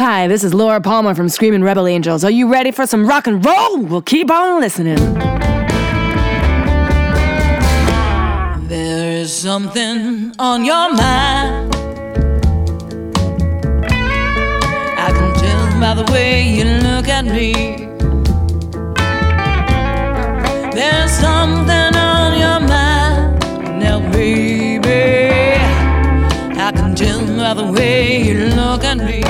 Hi, this is Laura Palmer from Screaming Rebel Angels. Are you ready for some rock and roll? Well, keep on listening. There is something on your mind. I can tell by the way you look at me. There's something on your mind now, baby. I can tell by the way you look at me.